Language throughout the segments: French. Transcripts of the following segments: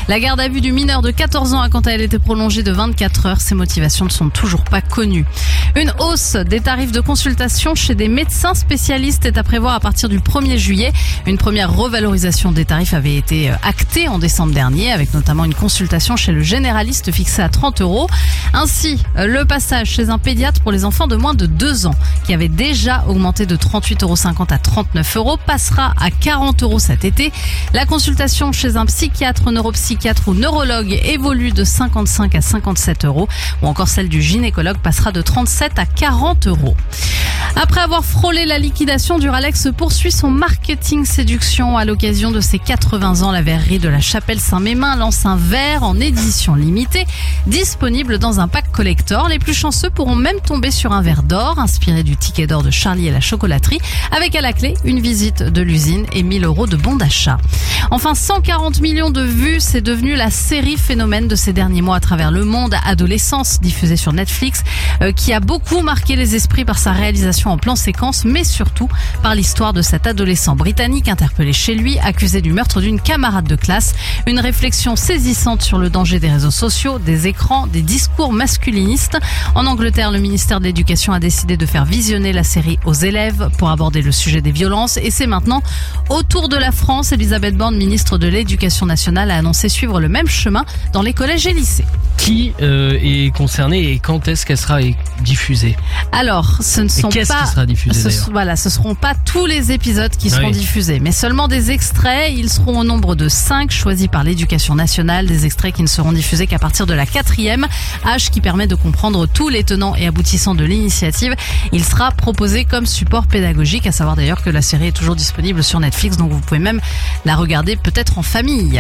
La garde à vue du mineur de 14 ans a quant à elle été prolongée de 24 heures. Ses motivations ne sont toujours pas connues. Une hausse des tarifs de consultation chez des médecins spécialistes est à prévoir à partir du 1er juillet. Une première revalorisation des tarifs avait été actée en décembre dernier, avec notamment une consultation chez le généraliste fixée à 30 €. Ainsi, le passage chez un pédiatre pour les enfants de moins de 2 ans, qui avait déjà augmenté de 38,50 € à 39 € passera à 40 € cet été. La consultation chez un psychiatre, neuropsychiatre ou neurologue évolue de 55 à 57 €, ou encore celle du gynécologue passera de 37 à 40 €. Après avoir frôlé la liquidation, Duralex poursuit son marketing séduction. À l'occasion de ses 80 ans, la verrerie de la Chapelle-Saint-Mémin lance un verre en édition limitée, disponible dans un pack collector. Les plus chanceux pourront même tomber sur un verre d'or, inspiré du ticket d'or de Charlie et la chocolaterie, avec à la clé une visite de l'usine et 1 000 € de bons d'achat. Enfin, 140 millions de vues, c'est devenu la série phénomène de ces derniers mois à travers le monde. Adolescence, diffusée sur Netflix, qui a beaucoup marqué les esprits par sa réalisation en plan séquence, mais surtout par l'histoire de cet adolescent britannique interpellé chez lui, accusé du meurtre d'une camarade de classe. Une réflexion saisissante sur le danger des réseaux sociaux, des écrans, des discours masculinistes. En Angleterre, le ministère de l'Éducation a décidé de faire visionner la série aux élèves pour aborder le sujet des violences. Et c'est maintenant au tour de la France. Elisabeth Borne, ministre de l'Éducation nationale, a annoncé suivre le même chemin dans les collèges et lycées. Qui est concerné et quand est-ce qu'elle sera diffusée? Alors, ce ne sont qui sera diffusé d'ailleurs? Ce seront pas tous les épisodes qui seront diffusés, mais seulement des extraits. Ils seront au nombre de 5 choisis par l'Éducation nationale, des extraits qui ne seront diffusés qu'à partir de la 4e, âge qui permet de comprendre tous les tenants et aboutissants de l'initiative. Il sera proposé comme support pédagogique, à savoir d'ailleurs que la série est toujours disponible sur Netflix, donc vous pouvez même la regarder peut-être en famille.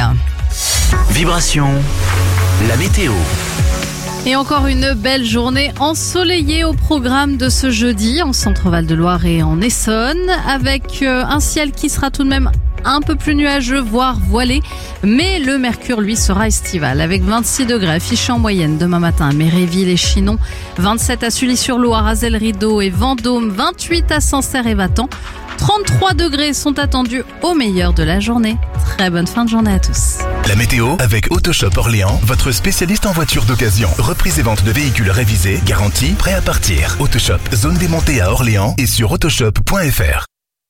Vibration, la météo. Et encore une belle journée ensoleillée au programme de ce jeudi en Centre-Val de Loire et en Essonne, avec un ciel qui sera tout de même un peu plus nuageux, voire voilé, mais le mercure, lui, sera estival, avec 26 degrés affichés en moyenne demain matin à Méréville et Chinon, 27 à Sully-sur-Loire, Azelle-Rideau et Vendôme, 28 à Sancerre et Vatan, 33 degrés sont attendus au meilleur de la journée. Très bonne fin de journée à tous. La météo avec Autoshop Orléans, votre spécialiste en voitures d'occasion. Reprise et vente de véhicules révisés, garantie, prêt à partir. Autoshop, zone démontée à Orléans et sur autoshop.fr.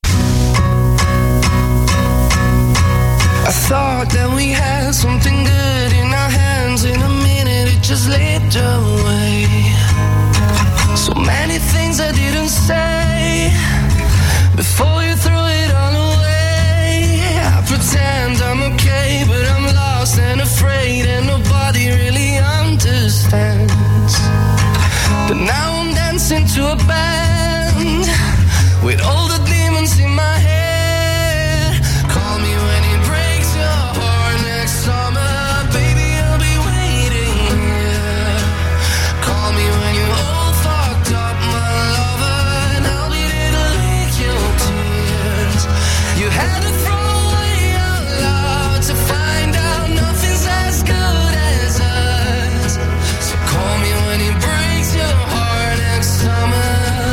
I thought that we had something good in our hands. In a minute it just slipped away. So many things I didn't say before you threw it all away. I pretend I'm okay, but I'm lost and afraid, and nobody really understands. But now I'm dancing to a band with all the demons in my head. Call me when it breaks your heart next summer, baby, I'll be waiting here. Call me when you're all fucked up, my lover, and I'll be there to lick your tears. You had to throw away our love to find out nothing's as good as us. So call me when it breaks your heart next summer.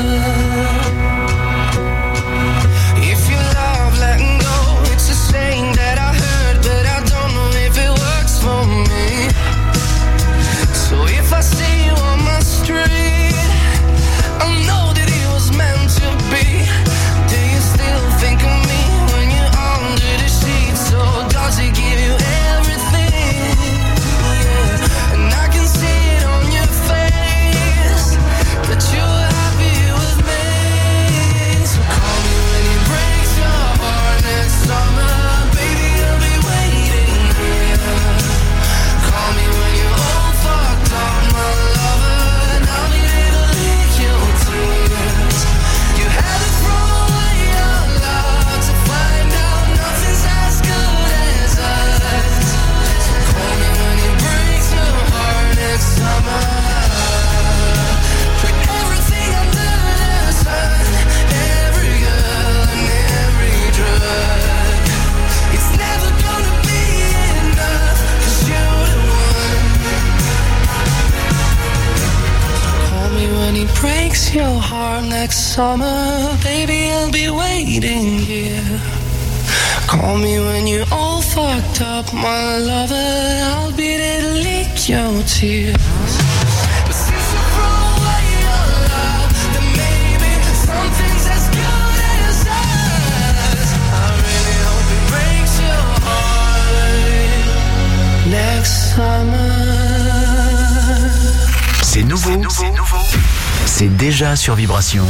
If you love letting go, it's a saying that I heard, but I don't know if it works for me. So if I see you on my street, I'll know that it was meant to be. Do you still think of me when you're under the sheets? Or does it give you everything? Yeah. And I can see it on your face that you're happy with me. So call me when it breaks your heart next summer, baby, I'll be waiting here. Call me when you're all fucked up, my lover, and I'll be there to lick your tears. You had to throw away your love to find out nothing's as good as us. So call me when it breaks your heart next summer. Put everything under the sun, every girl and every drug. It's never gonna be enough, 'cause you're the one. Call me when it breaks your heart next summer, baby, I'll be waiting here. Call me when you're all fucked up, my lover, like your tears. But since you throw away your love, then maybe something's as good as us. I really hope it breaks your heart next summer. C'est nouveau. C'est déjà sur Vibration.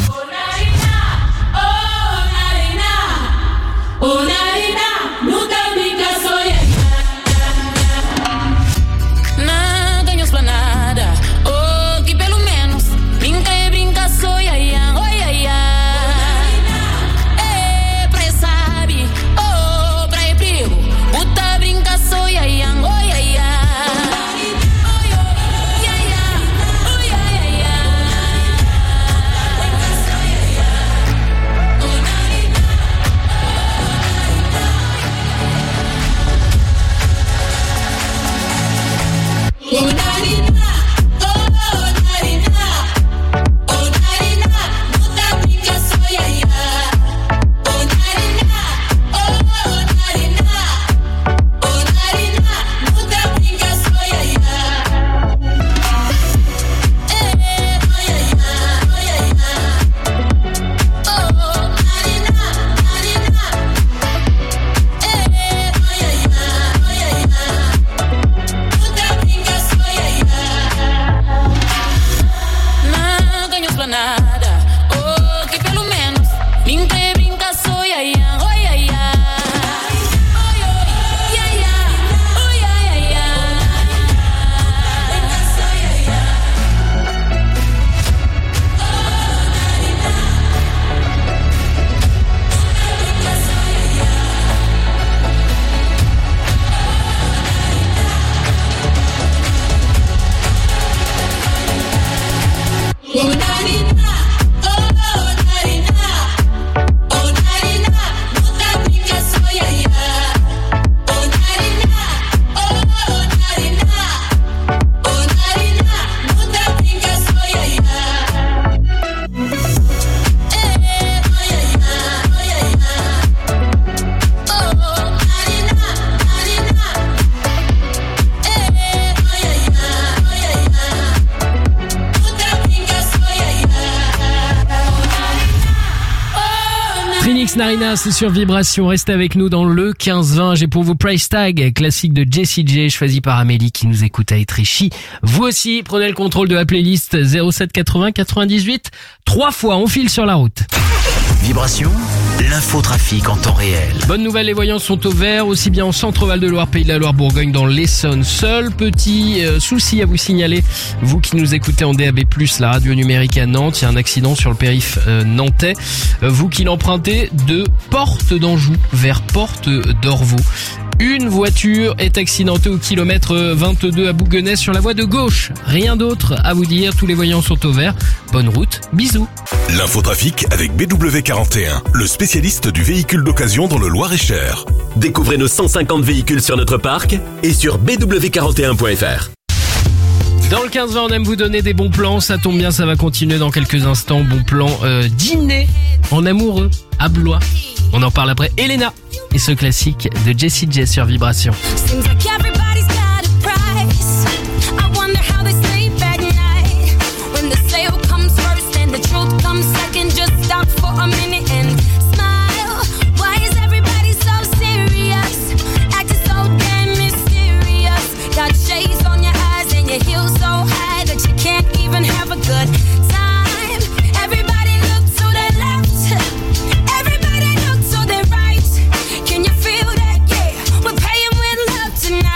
Narina, c'est sur Vibration. Restez avec nous dans le 15-20. J'ai pour vous Price Tag, classique de Jessie J, choisi par Amélie qui nous écoute à Étréchy. Vous aussi, prenez le contrôle de la playlist 07 80 98. 3 fois, on file sur la route. Vibration, l'infotrafic en temps réel. Bonne nouvelle, les voyants sont au vert, aussi bien en Centre-Val de Loire, Pays de la Loire, Bourgogne, dans l'Essonne. Seul petit souci à vous signaler, vous qui nous écoutez en DAB+, la radio numérique à Nantes, il y a un accident sur le périph' nantais. Vous qui l'empruntez de Porte d'Anjou vers Porte d'Orvaux. Une voiture est accidentée au kilomètre 22 à Bouguenais sur la voie de gauche. Rien d'autre à vous dire, tous les voyants sont au vert. Bonne route, bisous. L'infotrafic avec BW41, le spécialiste du véhicule d'occasion dans le Loir-et-Cher. Découvrez nos 150 véhicules sur notre parc et sur bw41.fr. Dans le 15-20, on aime vous donner des bons plans. Ça tombe bien, ça va continuer dans quelques instants. Bon plan dîner en amoureux à Blois. On en parle après. Elena et ce classique de Jessie J sur Vibration. Tonight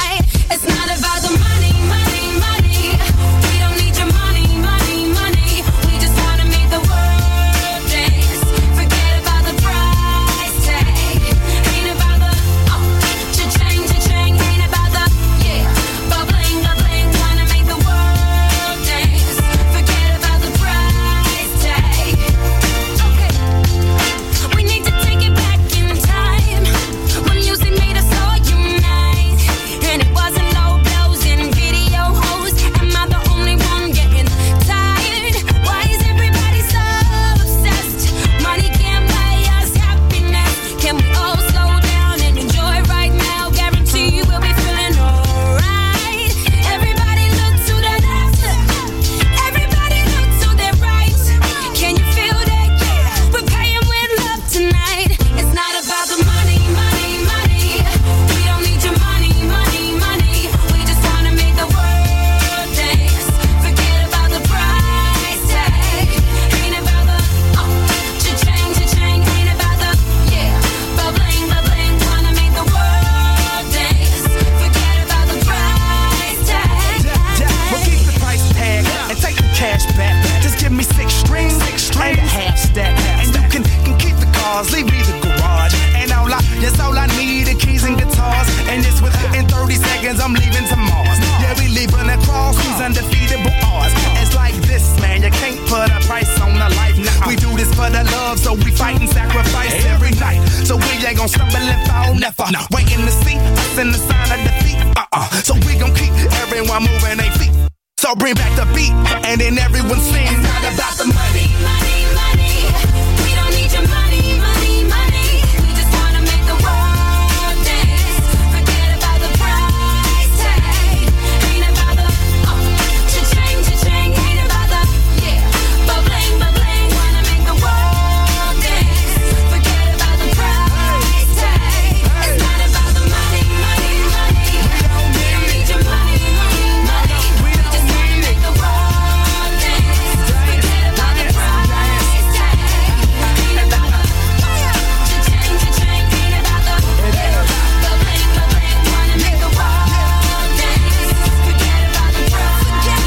even to Mars. Yeah, we leaving across these undefeatable odds. It's like this, man, you can't put a price on a life. Nah, we do this for the love, so we fight and sacrifice every night. So we ain't gon' stumble and fall, never. Waiting to see us in the sign of defeat. So we gon' keep everyone moving their feet. So bring back the beat, and then everyone sing. It's not about the money, money, money. We don't need your money, money, money. We just wanna make the world dance. Forget about the price tag. Ain't about the cha-ching, cha-ching. Ain't about the ba-bling, ba-bling. Wanna make the world dance. Forget about the price tag. It's not about the money, money, money. We don't need your money, money, money. We just wanna make the world dance. Forget about the price tag. Ain't about the cha-ching, cha-ching. Ain't about the ba-bling, ba-bling. Wanna make the world dance. Forget about the price tag.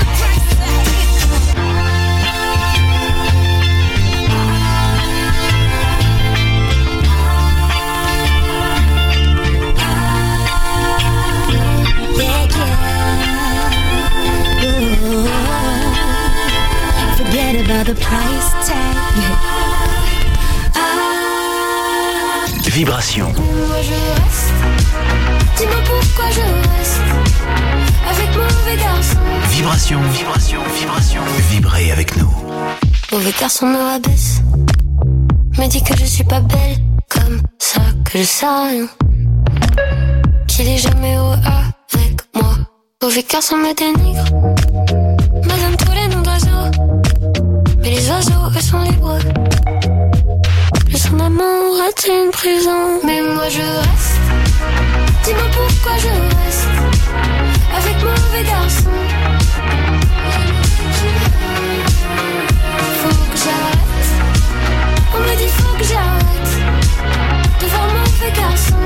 Forget about the price tag. Vibration. Moi je reste. Dis-moi pourquoi je reste avec mauvais garçon. Vibration, vibration, vibration. Vibrez avec nous. Mauvais garçon me rabaisse, me dit que je suis pas belle comme ça, que je sers à rien, qu'il est jamais heureux avec moi. Mauvais garçon me dénigre, me donne tous les noms d'oiseaux, mais les oiseaux eux sont libres. Le son d'amour est une prison, mais moi je reste. Dis-moi pourquoi je reste avec mauvais garçon. Faut que j'arrête. On me dit faut que j'arrête de voir mauvais garçon.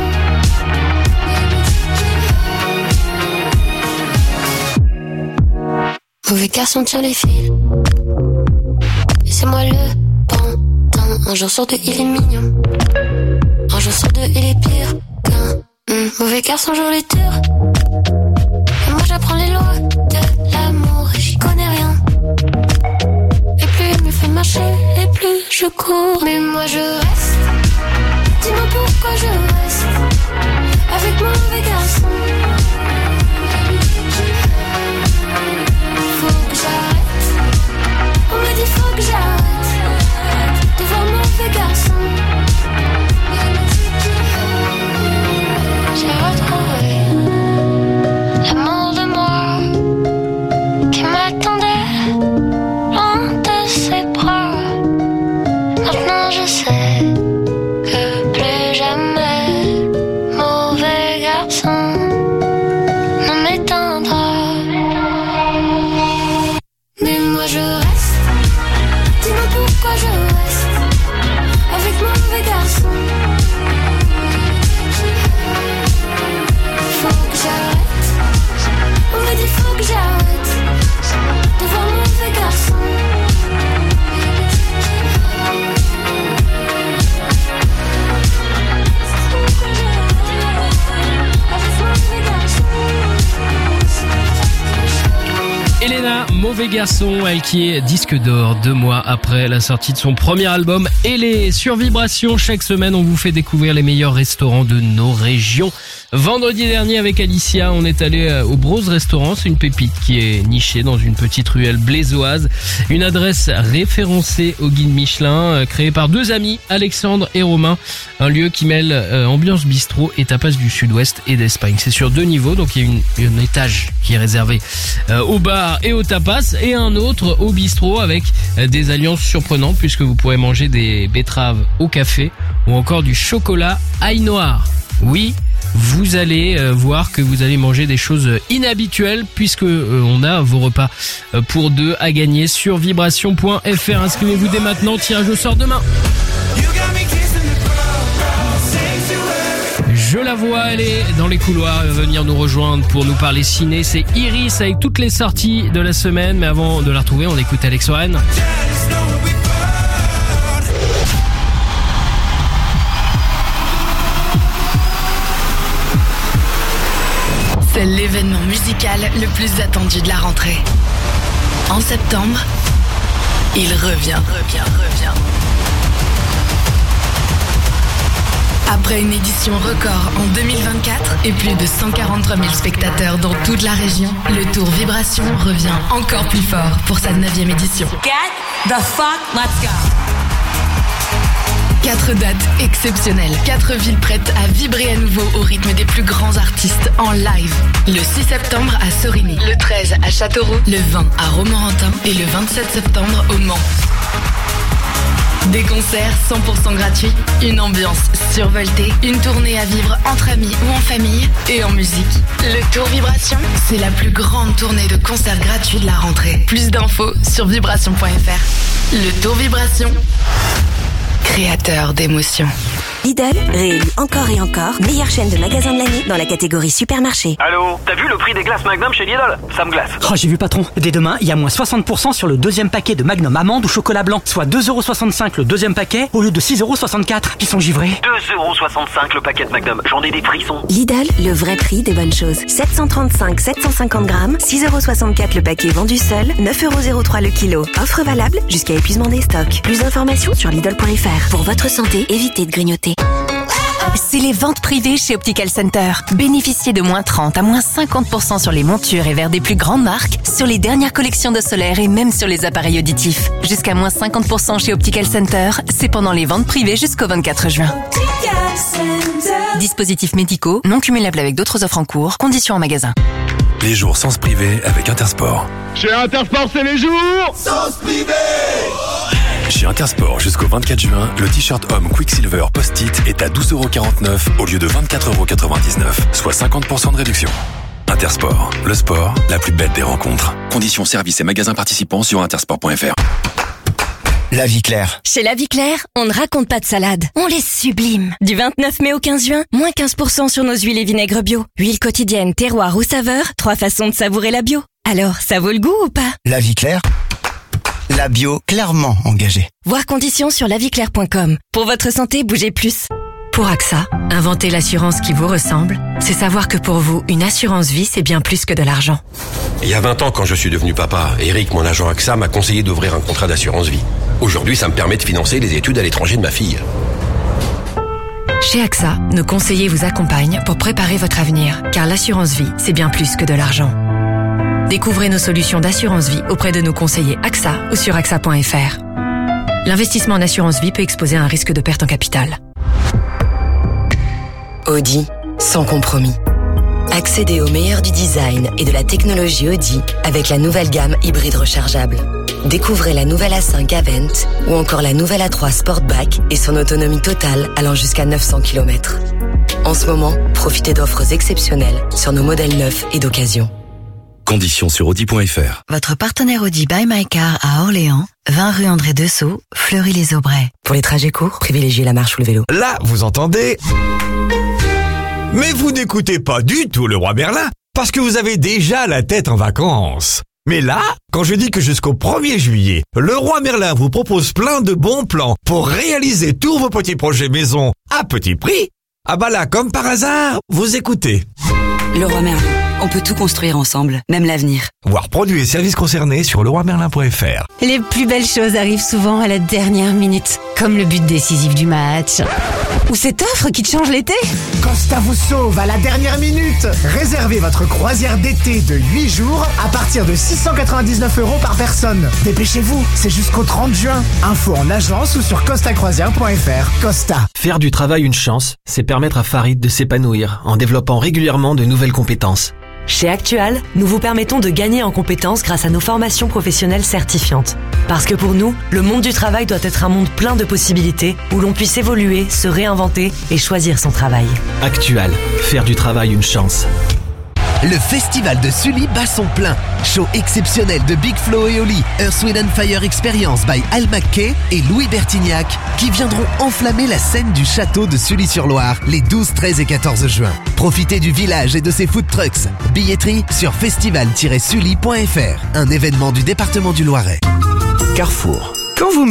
Mauvais garçon tire les fils. Et c'est moi le pantin. Un jour sur deux il est mignon. Un jour sur deux il est pire qu'un mauvais garçon joue les tours. Et moi j'apprends les lois de l'amour et j'y connais rien. Et plus il me fait marcher et plus je cours. Mais moi je reste. Dis-moi pourquoi je reste avec mauvais garçon. Faut que j'arrête. On me dit faut que j'arrête de voir mauvais garçon. J'ai retrouvé l'amour de moi qui m'attendait loin de ses bras. Maintenant je sais que plus jamais mauvais garçon ne m'éteindra. Mais moi je reste. Dis-moi pourquoi je reste avec mauvais garçon. Faut que j'arrête. On me dit faut que j'arrête de voir mauvais garçon. Elena, mauvais garçon, elle qui est disque d'or 2 mois après la sortie de son premier album. Elle est sur Vibration. Chaque semaine, on vous fait découvrir les meilleurs restaurants de nos régions. Vendredi dernier, avec Alicia, on est allé au Brose Restaurant. C'est une pépite qui est nichée dans une petite ruelle blésoise. Une adresse référencée au guide Michelin, créée par 2 amis, Alexandre et Romain. Un lieu qui mêle ambiance bistrot et tapas du sud-ouest et d'Espagne. C'est sur 2 niveaux, donc il y a un étage qui est réservé au bar et au tapas et un autre au bistrot avec des alliances surprenantes puisque vous pourrez manger des betteraves au café ou encore du chocolat ail noir. Oui, vous allez voir que vous allez manger des choses inhabituelles puisque on a vos repas pour 2 à gagner sur vibration.fr. Inscrivez-vous dès maintenant, tirage au sort demain. Je la vois, elle est dans les couloirs, elle va venir nous rejoindre pour nous parler ciné. C'est Iris avec toutes les sorties de la semaine. Mais avant de la retrouver, on écoute Alex Warren. C'est l'événement musical le plus attendu de la rentrée. En septembre, il revient. Après une édition record en 2024 et plus de 143 000 spectateurs dans toute la région, le Tour Vibration revient encore plus fort pour sa 9e édition. Get the fuck, let's go! 4 dates exceptionnelles, 4 villes prêtes à vibrer à nouveau au rythme des plus grands artistes en live. Le 6 septembre à Sorigny, le 13 à Châteauroux, le 20 à Romorantin et le 27 septembre au Mans. Des concerts 100% gratuits, une ambiance survoltée, une tournée à vivre entre amis ou en famille et en musique. Le Tour Vibration, c'est la plus grande tournée de concerts gratuits de la rentrée. Plus d'infos sur vibration.fr. Le Tour Vibration, créateur d'émotions. Lidl, réélu encore et encore, meilleure chaîne de magasins de l'année dans la catégorie supermarché. Allô, t'as vu le prix des glaces Magnum chez Lidl? Ça me glace. Oh, j'ai vu patron. Dès demain, il y a moins 60% sur le deuxième paquet de Magnum amande ou chocolat blanc, soit 2,65€ le deuxième paquet au lieu de 6,64€. Qui sont givrés. 2,65€ le paquet de Magnum, j'en ai des frissons. Lidl, le vrai prix des bonnes choses. 735-750 grammes, 6,64€ le paquet vendu seul, 9,03€ le kilo. Offre valable jusqu'à épuisement des stocks. Plus d'informations sur Lidl.fr. Pour votre santé, évitez de grignoter. C'est les ventes privées chez Optical Center. Bénéficiez de moins 30 à moins 50% sur les montures et verres des plus grandes marques, sur les dernières collections de solaire et même sur les appareils auditifs. Jusqu'à moins 50% chez Optical Center, c'est pendant les ventes privées jusqu'au 24 juin. Dispositifs médicaux, non cumulables avec d'autres offres en cours, conditions en magasin. Les jours sens privé avec Intersport. Chez Intersport, c'est les jours sens privé. Chez Intersport, jusqu'au 24 juin, le t-shirt homme Quicksilver Post-it est à 12,49€ au lieu de 24,99€, soit 50% de réduction. Intersport, le sport, la plus belle des rencontres. Conditions, services et magasins participants sur intersport.fr. La Vie Claire. Chez La Vie Claire, on ne raconte pas de salade, on les sublime. Du 29 mai au 15 juin, moins 15% sur nos huiles et vinaigres bio. Huile quotidienne, terroir ou saveur, 3 façons de savourer la bio. Alors, ça vaut le goût ou pas? La Vie Claire, la bio clairement engagée. Voir conditions sur laviclaire.com. Pour votre santé, bougez plus. Pour AXA, inventer l'assurance qui vous ressemble, c'est savoir que pour vous, une assurance vie, c'est bien plus que de l'argent. Il y a 20 ans, quand je suis devenu papa, Eric, mon agent AXA, m'a conseillé d'ouvrir un contrat d'assurance vie. Aujourd'hui, ça me permet de financer les études à l'étranger de ma fille. Chez AXA, nos conseillers vous accompagnent pour préparer votre avenir, car l'assurance vie, c'est bien plus que de l'argent. Découvrez nos solutions d'assurance vie auprès de nos conseillers AXA ou sur AXA.fr. L'investissement en assurance vie peut exposer à un risque de perte en capital. Audi, sans compromis. Accédez au meilleur du design et de la technologie Audi avec la nouvelle gamme hybride rechargeable. Découvrez la nouvelle A5 Avent ou encore la nouvelle A3 Sportback et son autonomie totale allant jusqu'à 900 km. En ce moment, profitez d'offres exceptionnelles sur nos modèles neufs et d'occasion. Conditions sur Audi.fr. Votre partenaire Audi Buy My Car à Orléans, 20 rue André Dessau, Fleury-les-Aubrais. Pour les trajets courts, privilégiez la marche ou le vélo. Là, vous entendez? Mais vous n'écoutez pas du tout le roi Merlin, parce que vous avez déjà la tête en vacances. Mais là, quand je dis que jusqu'au 1er juillet, le roi Merlin vous propose plein de bons plans pour réaliser tous vos petits projets maison à petit prix, ah bah là, comme par hasard, vous écoutez. Le roi Merlin. On peut tout construire ensemble, même l'avenir. Voir produits et services concernés sur leroimerlin.fr. Les plus belles choses arrivent souvent à la dernière minute, comme le but décisif du match. Ou cette offre qui te change l'été. Costa vous sauve à la dernière minute. Réservez votre croisière d'été de 8 jours à partir de 699€ par personne. Dépêchez-vous, c'est jusqu'au 30 juin. Info en agence ou sur costacroisière.fr. Costa. Faire du travail une chance, c'est permettre à Farid de s'épanouir en développant régulièrement de nouvelles compétences. Chez Actual, nous vous permettons de gagner en compétences grâce à nos formations professionnelles certifiantes. Parce que pour nous, le monde du travail doit être un monde plein de possibilités où l'on puisse évoluer, se réinventer et choisir son travail. Actual, faire du travail une chance. Le festival de Sully bat son plein. Show exceptionnel de Big Flo et Oli, Earth, Wind & Fire Experience by Al McKay et Louis Bertignac qui viendront enflammer la scène du château de Sully-sur-Loire les 12, 13 et 14 juin. Profitez du village et de ses food trucks. Billetterie sur festival-sully.fr, un événement du département du Loiret. Carrefour. Quand vous me dites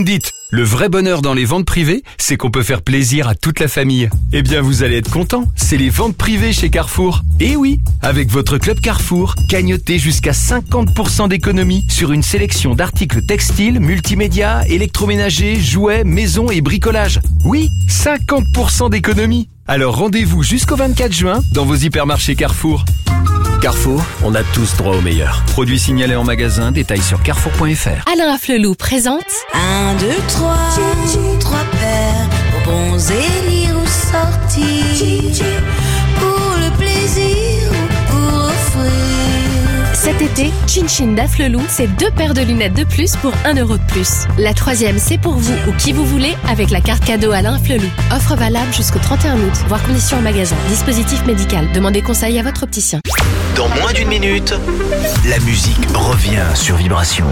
Le vrai bonheur dans les ventes privées, c'est qu'on peut faire plaisir à toute la famille. Eh bien, vous allez être content, c'est les ventes privées chez Carrefour. Et oui, avec votre club Carrefour, gagnotez jusqu'à 50% d'économie sur une sélection d'articles textiles, multimédia, électroménagers, jouets, maison et bricolage. Oui, 50% d'économie. Alors rendez-vous jusqu'au 24 juin dans vos hypermarchés Carrefour. Carrefour, on a tous droit au meilleur. Produits signalés en magasin, détails sur carrefour.fr. Alain Afflelou présente 1, 2, 3, 3 paires, bons élire ou sortir, pour le plaisir ou pour offrir. Cet été, Chin Chin d'Afflelou, c'est 2 paires de lunettes de plus pour 1 euro de plus. La 3e, c'est pour vous ou qui vous voulez avec la carte cadeau Alain Afflelou. Offre valable jusqu'au 31 août, voire conditions en magasin. Dispositif médical. Demandez conseil à votre opticien. Dans moins d'une minute, la musique revient sur Vibration.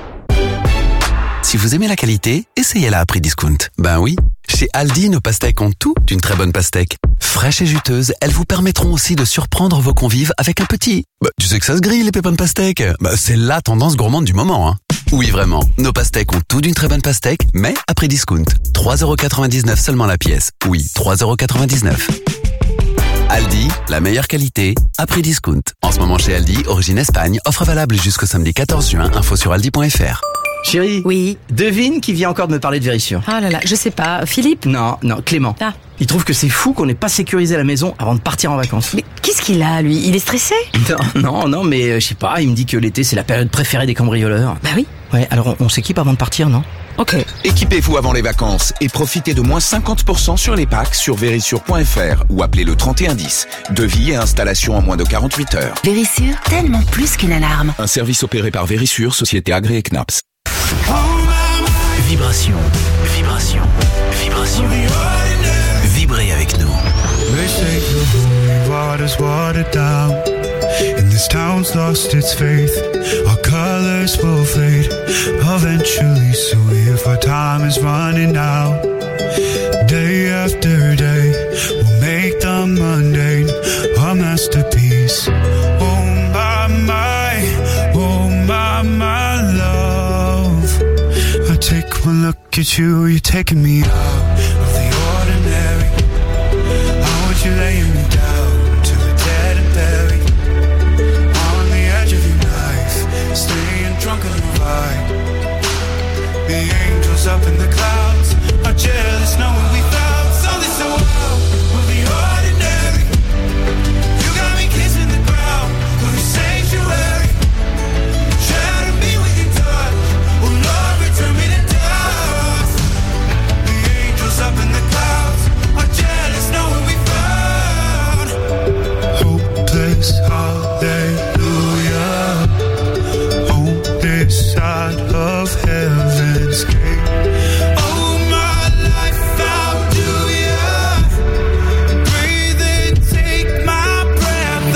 Si vous aimez la qualité, essayez-la à prix discount. Ben oui, chez Aldi, nos pastèques ont tout d'une très bonne pastèque. Fraîches et juteuses, elles vous permettront aussi de surprendre vos convives avec un petit... tu sais que ça se grille, les pépins de pastèque. C'est la tendance gourmande du moment, hein. Oui, vraiment, nos pastèques ont tout d'une très bonne pastèque, mais à prix discount. 3,99€ seulement la pièce. Oui, 3,99€. Aldi, la meilleure qualité, à prix discount. En ce moment chez Aldi, origine Espagne, offre valable jusqu'au samedi 14 juin, info sur aldi.fr. Chérie. Oui. Devine qui vient encore de me parler de Vérissure. Ah là là, je sais pas. Philippe? Non, Clément. Ah. Il trouve que c'est fou qu'on n'ait pas sécurisé la maison avant de partir en vacances. Mais qu'est-ce qu'il a, lui? Il est stressé? Non, mais je sais pas, il me dit que l'été c'est la période préférée des cambrioleurs. Bah oui. Ouais, alors on s'équipe avant de partir, non? Ok. Équipez-vous avant les vacances et profitez de moins 50% sur les packs sur Vérissure.fr ou appelez le 3110. Devis et installation en moins de 48 heures. Vérissure, tellement plus qu'une alarme. Un service opéré par Vérissure, société agréée CNAPS. Vibration. Vibrez avec nous. They say the holy water's watered down, and this town's lost its faith. Our colors will fade eventually, so if our time is running out, day after day, we'll make the mundane our masterpiece. Oh my love, I take one look at you, you're taking me out of the ordinary. How would you laying me down to the dead and buried? On the edge of your knife, staying drunk on the vibe. The angels up in the clouds are jealous knowing we found something so wild. We'll be ordinary. You got me kissing the ground of the sanctuary. Shadow me with your touch. Oh Lord, return me to dust. The angels up in the clouds are jealous knowing we found hopeless hallelujah on this side of heaven's gate. Oh my life, how do you breathe and take my breath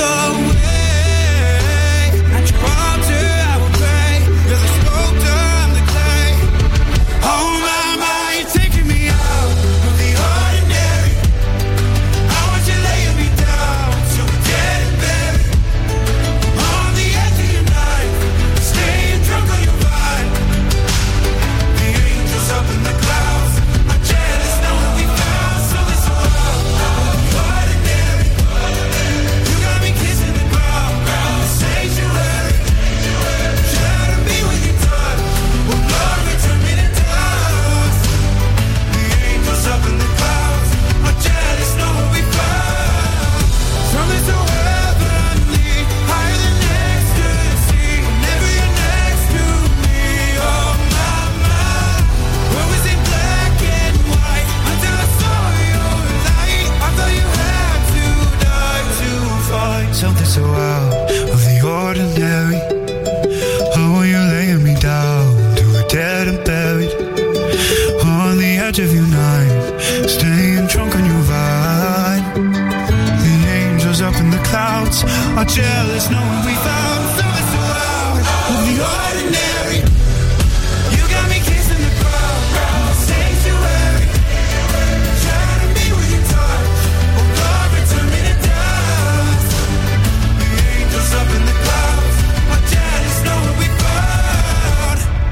away? At your altar I will pray. You're the sculptor, I'm the clay. Oh my, you're taking me out of the ordinary. I want you laying me down till we're dead and buried. On the edge of your knife, staying drunk on your vine. The angels up in the clouds are jealous knowing we found something so ordinary. You got me kissing the ground, the sanctuary. Shadow me with your touch. Oh Lord, return me to dust. The angels up in the clouds are jealous knowing we found something so heavenly, higher than ecstasy. Whenever you're next to me, oh my, where was it black and white until I saw your light? I thought you had to die to find something so out of the ordinary. Oh, you're laying me down to a dead and buried on the edge of your knife, staying drunk on your vine. The angels up in the clouds are jealous knowing we found something so out of the ordinary. You got me kissing the ground, the sanctuary. Shadow me with your touch. Oh God, return me to dust. The angels up in the clouds are jealous knowing we found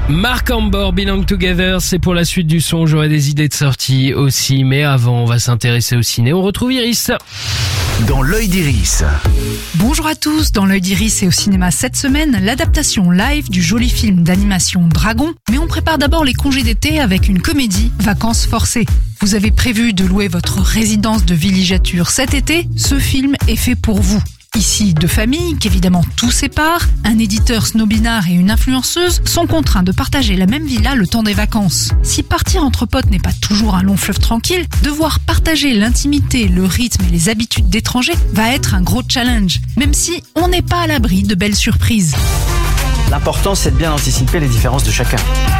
Mark Ambor, Belong Together, c'est pour la suite du son. J'aurai des idées de sortie aussi, mais avant, on va s'intéresser au ciné. On retrouve Iris. Dans l'œil d'Iris. Bonjour à tous, dans l'œil d'Iris et au cinéma cette semaine, l'adaptation live du joli film d'animation Dragon. Mais on prépare d'abord les congés d'été avec une comédie, Vacances forcées. Vous avez prévu de louer votre résidence de villégiature cet été? Ce film est fait pour vous. Ici, deux familles qu'évidemment tout sépare, un éditeur snobinard et une influenceuse sont contraints de partager la même villa le temps des vacances. Si partir entre potes n'est pas toujours un long fleuve tranquille, devoir partager l'intimité, le rythme et les habitudes d'étrangers va être un gros challenge, même si on n'est pas à l'abri de belles surprises. L'important, c'est de bien anticiper les différences de chacun.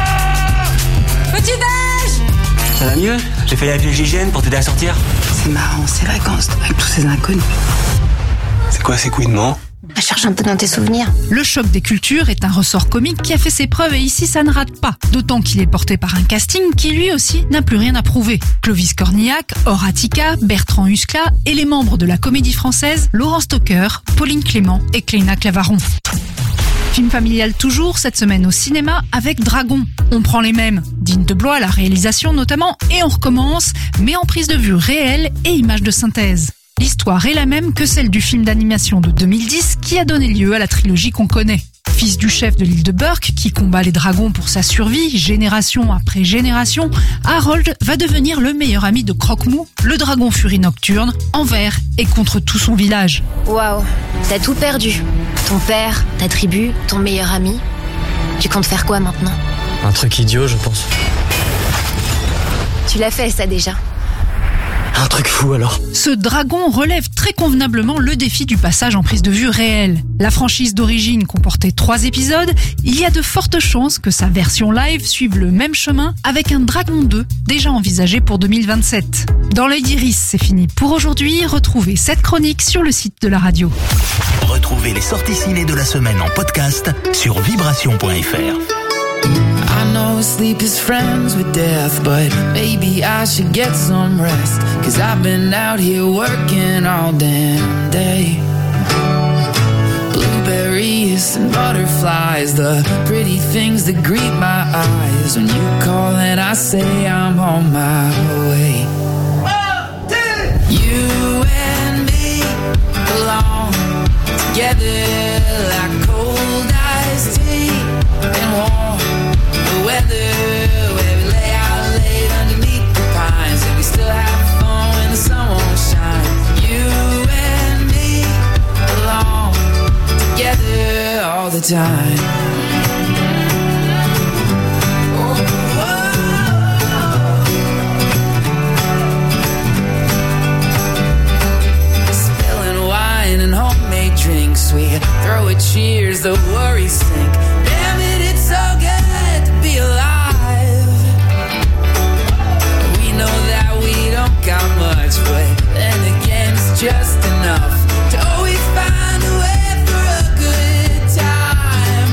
Petit-déj! Ça va mieux? J'ai failli appeler l'hygiène pour t'aider à sortir. C'est marrant, ces vacances, avec tous ces inconnus. C'est quoi ces couinements? Cherche un peu dans tes souvenirs. Le choc des cultures est un ressort comique qui a fait ses preuves et ici ça ne rate pas. D'autant qu'il est porté par un casting qui lui aussi n'a plus rien à prouver. Clovis Cornillac, Horatica, Bertrand Huskla et les membres de la Comédie Française, Laurent Stocker, Pauline Clément et Cléna Clavaron. Film familial toujours, cette semaine au cinéma avec Dragon. On prend les mêmes, Digne de Blois, la réalisation notamment, et on recommence, mais en prise de vue réelle et images de synthèse. L'histoire est la même que celle du film d'animation de 2010 qui a donné lieu à la trilogie qu'on connaît. Fils du chef de l'île de Burke qui combat les dragons pour sa survie, génération après génération, Harold va devenir le meilleur ami de Croque-Mou, le dragon furie nocturne, envers et contre tout son village. Waouh, t'as tout perdu. Ton père, ta tribu, ton meilleur ami. Tu comptes faire quoi maintenant? Un truc idiot, je pense. Tu l'as fait ça déjà. Un truc fou alors. Ce dragon relève très convenablement le défi du passage en prise de vue réelle. La franchise d'origine comportait 3 épisodes, il y a de fortes chances que sa version live suive le même chemin avec un Dragon 2 déjà envisagé pour 2027. Dans l'œil d'Iris, c'est fini pour aujourd'hui. Retrouvez cette chronique sur le site de la radio. Retrouvez les sorties ciné de la semaine en podcast sur vibration.fr. I know sleep is friends with death, but maybe I should get some rest. 'Cause I've been out here working all damn day. Blueberries and butterflies, the pretty things that greet my eyes. When you call and I say I'm on my way. You and me belong together like cold iced tea and warm weather, where we lay out late underneath the pines, and we still have fun when the sun won't shine. You and me belong together all the time. Spilling wine and homemade drinks, we throw a cheers, the worries sink. Damn it, it's so good to be alive. We know that we don't got much, but then again it's just enough to always find a way for a good time.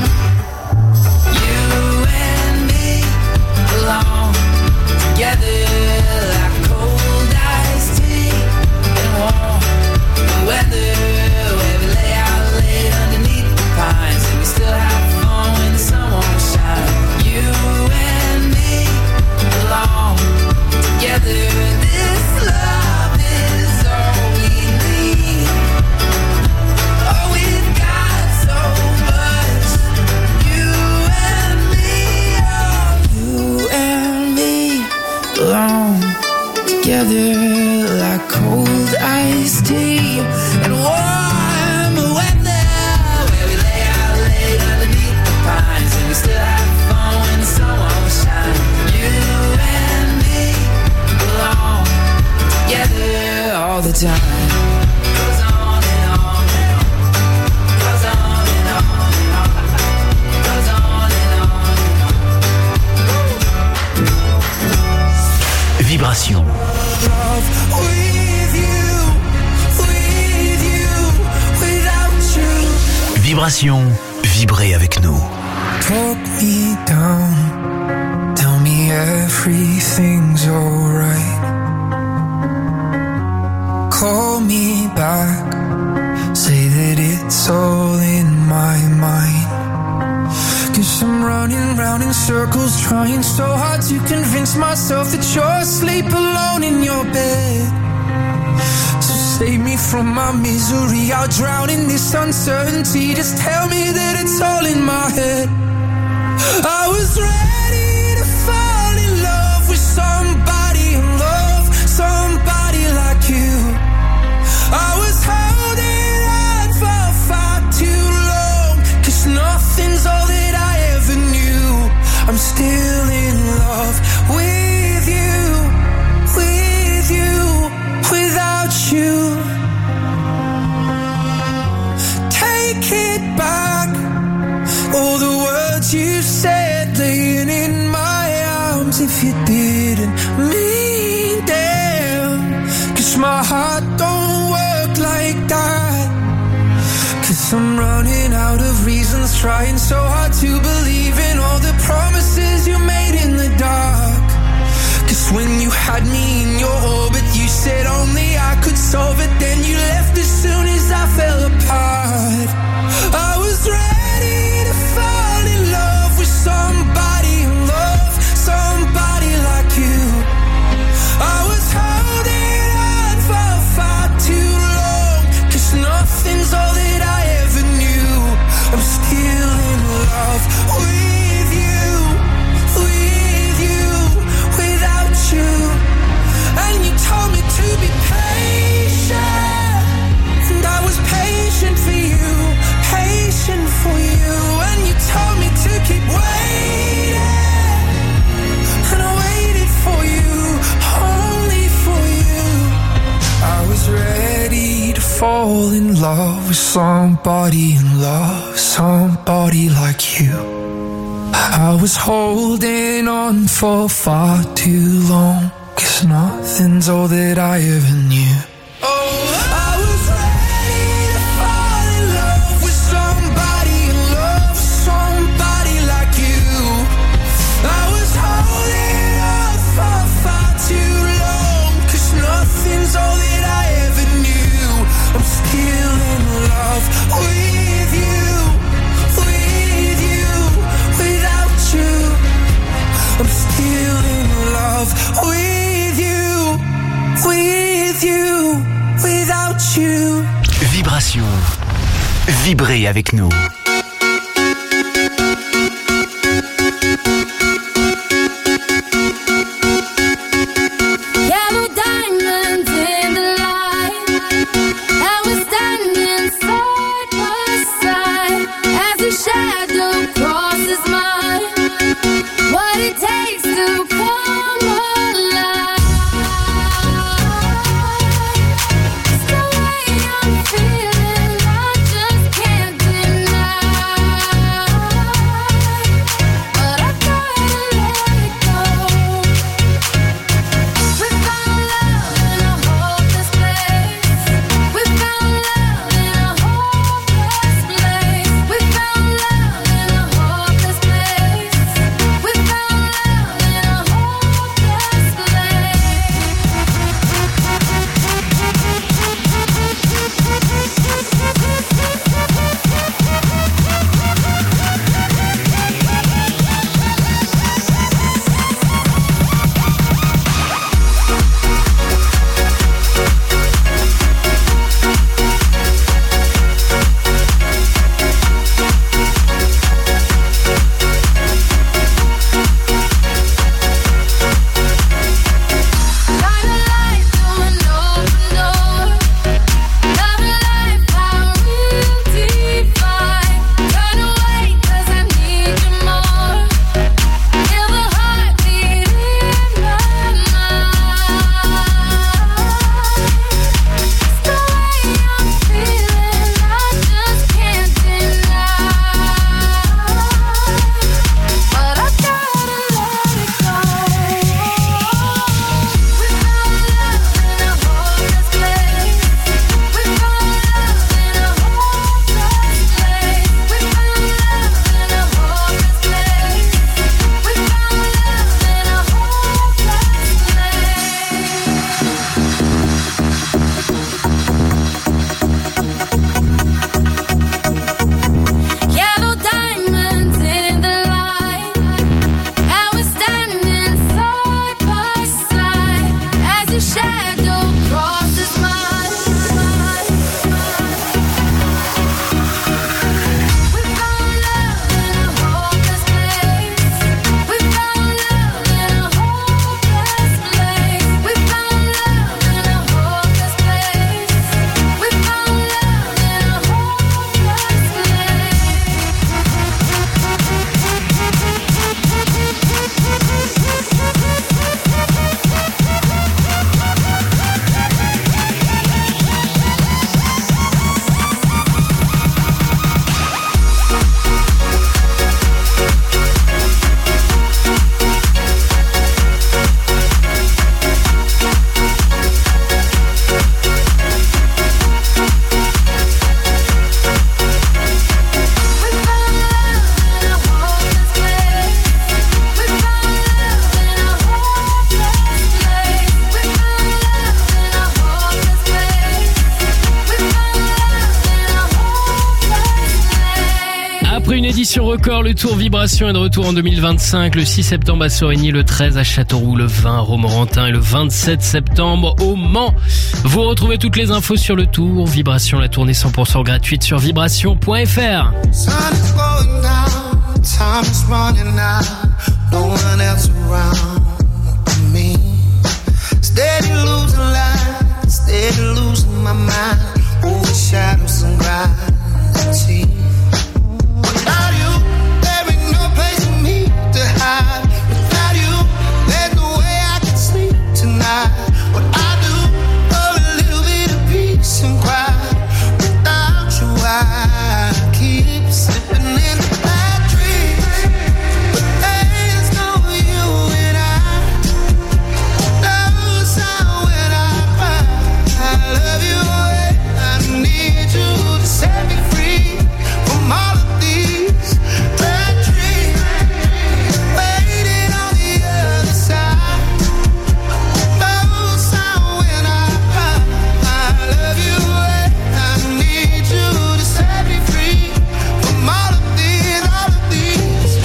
You and me belong together like cold iced tea and warm weather, where we lay out late underneath the pines, and we still have fun when the sun won't shine. You and me belong together. This love is all we need. Oh, we've got so much. You and me, oh, you and me belong together like cold iced tea and warm weather, where we lay out late underneath the pines, and we still have fun when the sun won't shine. You and me belong together all the time. Goes on and on and on. Goes on and on and on. Goes on and on and on. Vibration. Vibration. Vibrez avec nous. Talk me down, tell me everything's alright. Call me back, say that it's all in my mind. 'Cause I'm running running round in circles, trying so hard to convince myself that you're asleep alone in your bed. So save me from my misery, I'll drown in this uncertainty. Just tell me that it's all in my head. I was ready to fall in love with somebody and love somebody like you. I was holding on for far too long, 'cause nothing's all that I ever knew. I'm still in love with you, without you. Take it back, all the words you said laying in my arms. If you didn't mean them, 'cause my heart don't work like that. 'Cause I'm running out of reasons, trying so hard to believe in all the promises you made in the dark. 'Cause when you had me in your orbit, you said only I could solve it. Then you left as soon as I fell apart. I was ready to fall in love with somebody and love somebody like you. I was holding on for far too long, 'cause nothing's all that I ever knew. I'm still in love with you, without you. And you told me to be patient, and I was patient for you, patient for you. And you told me to keep waiting, and I waited for you, only for you. I was ready to fall in love with somebody and love somebody like you. I was holding on for far too long, 'cause nothing's all that I ever knew. All that I ever knew. I'm still in love with you, without you. I'm still in love with you, without you. Vibration. Vibrez avec nous. Yellow diamonds in the light, and we're standing side by side as a shadow crosses mine. What it takes to come alive. It's the way I'm feeling, I just can't deny. Après une édition record, le Tour Vibration est de retour en 2025. Le 6 septembre à Sorigny, le 13 à Châteauroux, le 20 à Romorantin et le 27 septembre au Mans. Vous retrouvez toutes les infos sur le Tour Vibration, la tournée 100% gratuite sur vibration.fr. Sun is going down, time is running out, no one else around me. Steady losing light, steady losing my mind, over shadows and gravity. Without you, there ain't no place for me to hide. Without you, there's no way I can sleep tonight. What I do, for a little bit of peace and quiet. Without you, I keep slipping into bad dreams. But there's no you and I. No sound when I cry. I love you and I need you to set me free from all of these bad dreams. Waiting on the other side. No sound when I cry. I love you and I need you to set me free from all of these bad dreams.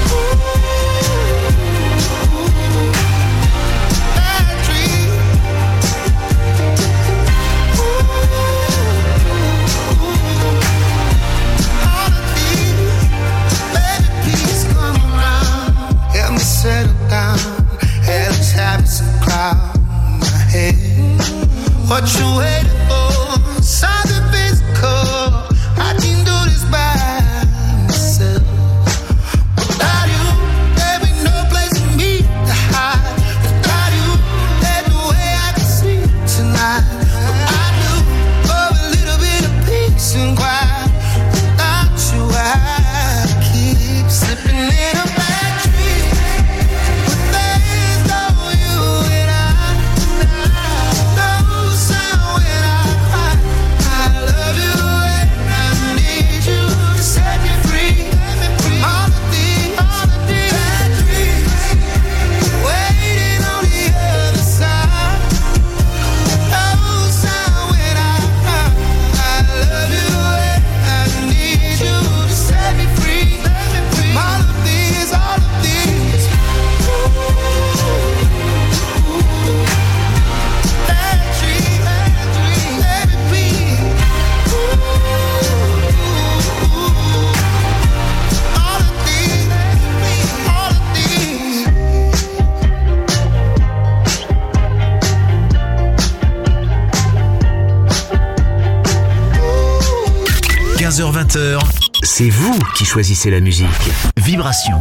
Baby, please come around. Help me settle down. Hellish habits and crowd my head. What you waiting for? Something physical. I can do this by myself. Without you, there ain't no place for me to hide. Without you, there's no way I can sleep tonight. What I do for a little bit of peace and quiet. Without you, I keep slipping in a bad dream. But there's no you and I. No sound when I cry. I love you and I need you to set me free from all of these bad dreams. Waiting on the other side. No sound when I cry. I love you and I need you to set me free from all of these bad dreams. Baby, please. All of these, all of these. 15h-20h, c'est vous qui choisissez la musique. Vibration.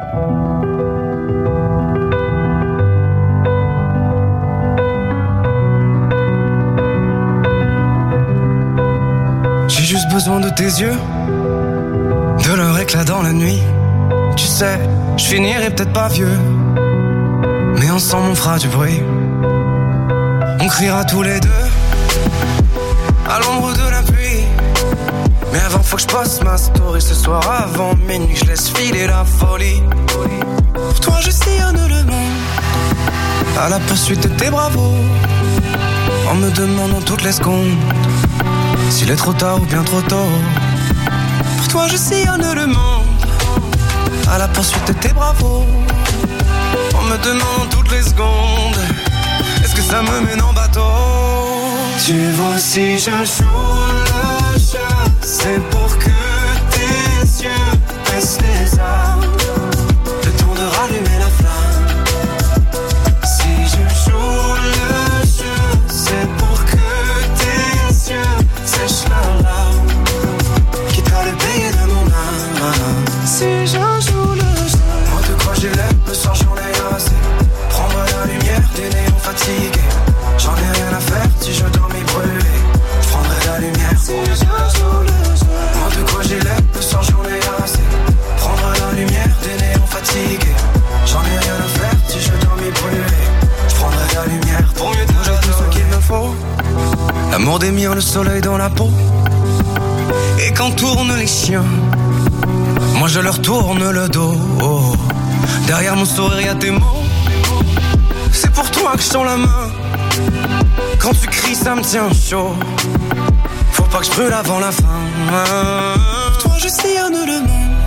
J'ai juste besoin de tes yeux, de leur éclat dans la nuit. Tu sais, je finirai peut-être pas vieux, mais ensemble on fera du bruit. On criera tous les deux à l'ombre de la pluie. Mais avant faut que je poste ma story ce soir avant minuit, je laisse filer la folie. Pour toi je sillonne le monde à la poursuite de tes bravos, en me demandant toutes les secondes s'il est trop tard ou bien trop tôt. Pour toi je sillonne le monde à la poursuite de tes bravos, en me demandant toutes les secondes est-ce que ça me mène en bateau. Tu vois si je joue le jeu, c'est pour que tes yeux baissent les armes, le temps de rallumer la flamme. Si je joue le jeu, c'est pour que tes yeux sèchent leurs larmes, quitte à le payer de mon âme. Si je joue le jeu, moi de quoi j'ai l'air, le soir j'en ai assez. Prendre la lumière des néons fatigués, j'en ai rien à faire si je dois m'y brûler. Je prendrai la lumière si je joue le jeu. Moi de quoi j'ai l'air, le soir j'en ai assez. Prendre la lumière des néons fatigués, j'en ai rien à faire si je dois m'y brûler. Je prendrai la lumière pour mieux te j'ai tout ce qu'il me faut. L'amour des miens, le soleil dans la peau. Et quand tournent les chiens, moi je leur tourne le dos. Derrière mon sourire y'a tes mots. C'est pour toi que je tends la main. Quand tu cries ça me tient chaud. Faut pas que je brûle avant la fin. Pour toi je sillonne le monde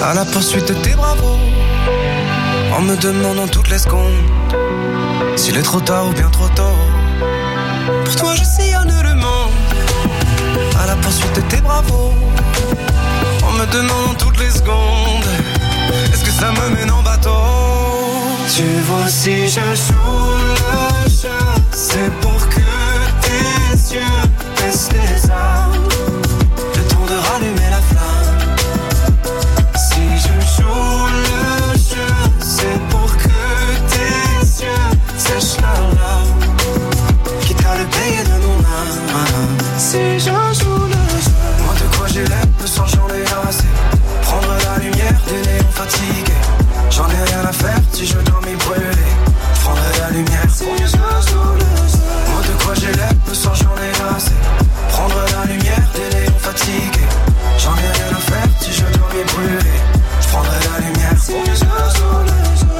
à la poursuite de tes bravos, en me demandant toutes les secondes s'il est trop tard ou bien trop tôt. Pour toi je sillonne le monde, à la poursuite de tes bravos, en me demandant toutes les secondes est-ce que ça me mène en bateau. Tu vois si je joue le jeu, c'est pour que tes yeux baissent les armes, le temps de rallumer la flamme. Si je joue le jeu, c'est pour que tes yeux sèchent leurs larmes, quitte à le payer de mon âme. Si je joue le jeu, moi de quoi j'ai l'air, le sang j'en ai assez. Prendre la lumière des néons fatigués, j'en ai rien à faire si je dois m'y brûler. Je prendrai la lumière si je joue le jeu. Moi de quoi j'ai l'air, le sang j'en ai assez. Prendre la lumière des néons fatigués, j'en ai rien à faire si je dois m'y brûler. Je prendrai la lumière si je joue le jeu.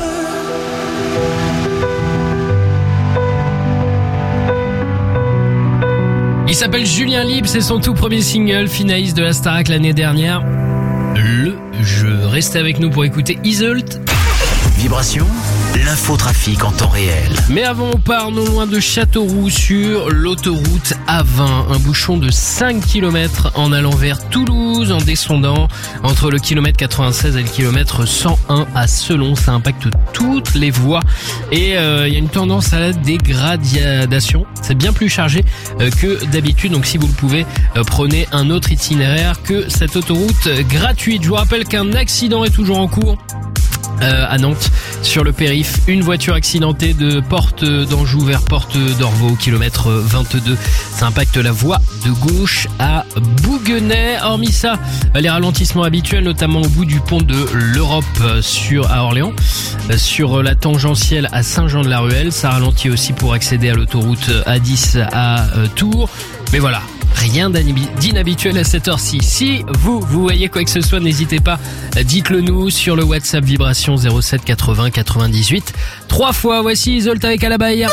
Il s'appelle Julien Libre, c'est son tout premier single, finaliste de la Starac l'année dernière. Le jeu. Restez avec nous pour écouter Iseult. Vibration, l'infotrafic en temps réel. Mais avant, on part non loin de Châteauroux sur l'autoroute A20. Un bouchon de 5 km en allant vers Toulouse, en descendant entre le kilomètre 96 et le kilomètre 101 à Selon. Ça impacte toutes les voies et il y a une tendance à la dégradation. C'est bien plus chargé que d'habitude. Donc si vous le pouvez, prenez un autre itinéraire que cette autoroute gratuite. Je vous rappelle qu'un accident est toujours en cours. À Nantes, sur le périph', une voiture accidentée de Porte d'Anjou vers Porte d'Orvaux, kilomètre 22. Ça impacte la voie de gauche à Bouguenais. Hormis ça, les ralentissements habituels, notamment au bout du pont de l'Europe à Orléans, sur la tangentielle à Saint-Jean-de-la-Ruelle. Ça ralentit aussi pour accéder à l'autoroute A10 à Tours. Mais voilà, rien d'inhabituel à cette heure-ci. Si vous voyez quoi que ce soit, n'hésitez pas, dites-le nous sur le WhatsApp Vibration 07 80 98 3 fois. Voici Isolt avec Alabaïa.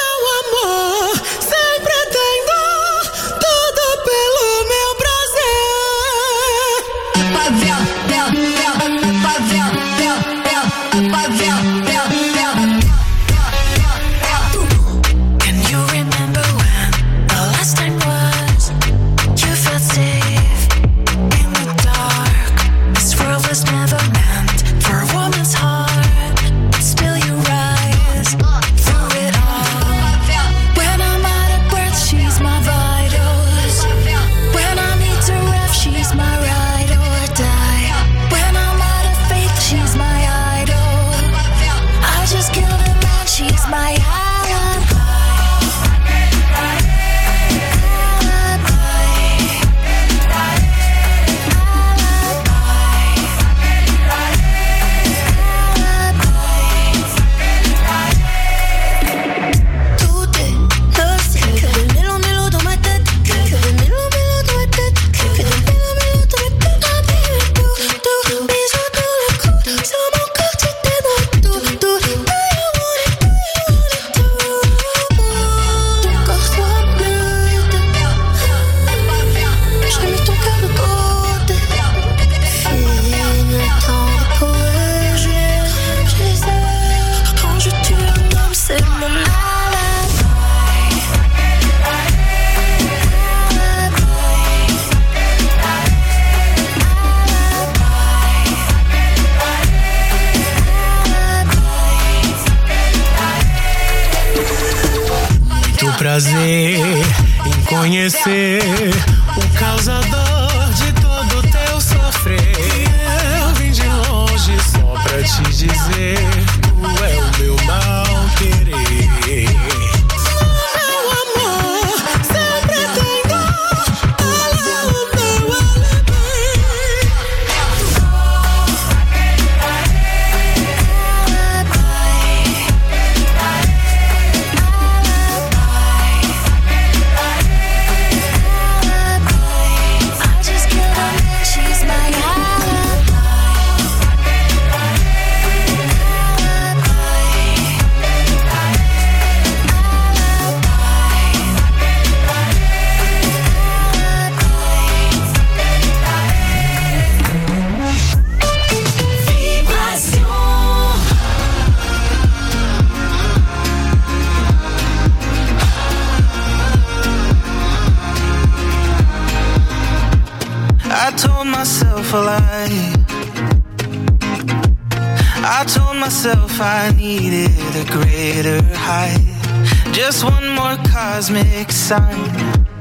Prazer em conhecer o causador de todo teu sofrer. Eu vim de longe só pra te dizer, tu é o meu mal querer. Meu amor, sempre tem dor, ela é o meu myself a lie. I told myself I needed a greater height. Just one more cosmic sign.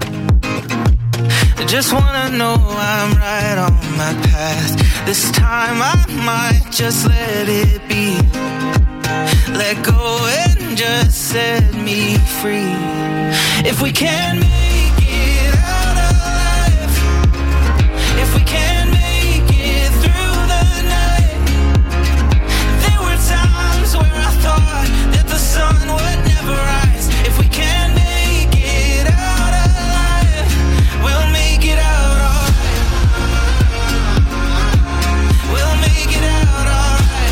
Just wanna know I'm right on my path. This time I might just let it be. Let go and just set me free. If we can make it out alive, if we can make it through the night. There were times where I thought that the sun would never rise. If we can make it out alive, we'll make it out alright. We'll make it out alright.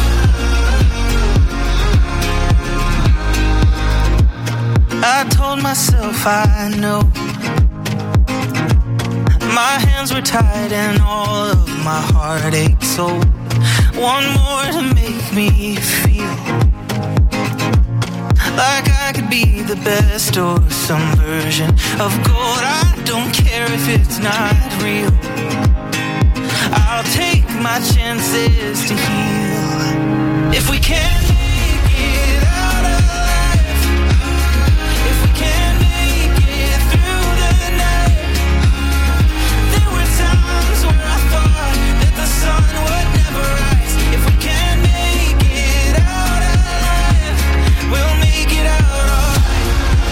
I told myself I know. My hands were tied and all of my heart ached so. One more to make me feel like I could be the best or some version of gold. I don't care if it's not real. I'll take my chances to heal. If we can make it out alive, if we can make it through the night. There were times where I thought that the sun would never rise. If we can make it out alive, we'll make it out alright.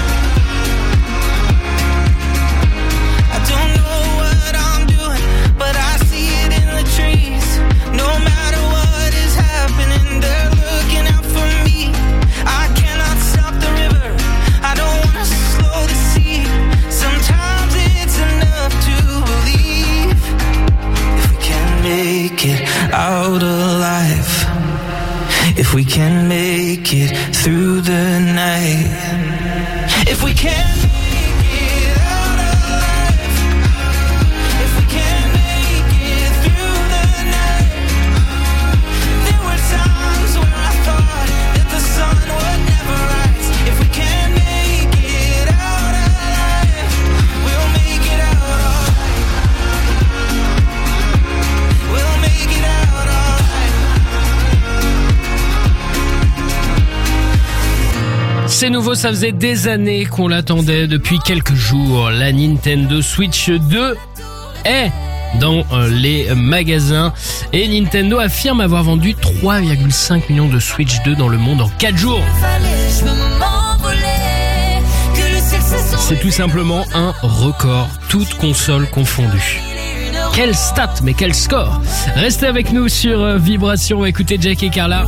I don't know what I'm doing, but I see it in the trees. No matter what is happening, they're looking out for me. I cannot stop the river, I don't wanna slow the sea. Sometimes it's enough to believe. If we can make it out alive, if we can make it through the night. If we can make it out alive, if we can make it through the night. There were times where I thought that the sun would never rise. If we can make it out alive, we'll make it out alright. We'll make it out alright. C'est nouveau, ça faisait des années qu'on l'attendait, depuis quelques jours. La Nintendo Switch 2 est dans les magasins et Nintendo affirme avoir vendu 3,5 millions de Switch 2 dans le monde en 4 jours. C'est tout simplement un record, toutes consoles confondues. Quel stat, mais quel score! Restez avec nous sur Vibration, on va écouter Jack et Carla